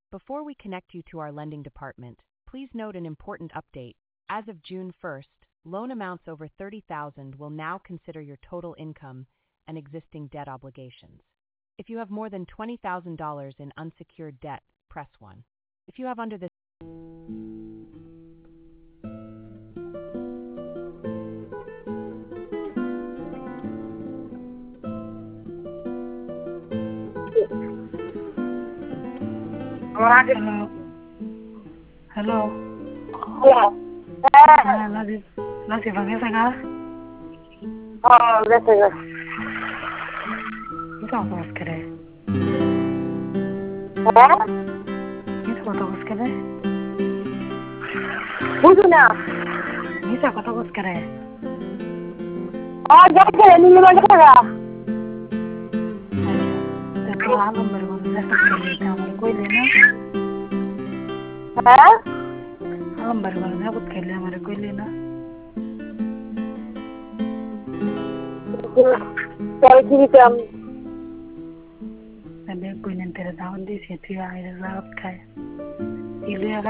Before we connect you to our lending department, please note an important update. As of June 1st, loan amounts over $30,000 will now consider your total income and existing debt obligations. If you have more than $20,000 in unsecured debt, press 1. If you have under this Hello. Hello. Nasi bangsa ka? Oh, that's it. Isa ko kare. Huh? Isa ko kare. Who's now? Isa ko kare. Oh, that's it. You want to go? तो आप number को जैसा कर लेते हैं हमारे कोई लेना Huh? नंबर को ना कुछ कर ले हमारे कोई लेना Thank you, मैं कोई नहीं तेरे दावत दी सी थी आए रात का है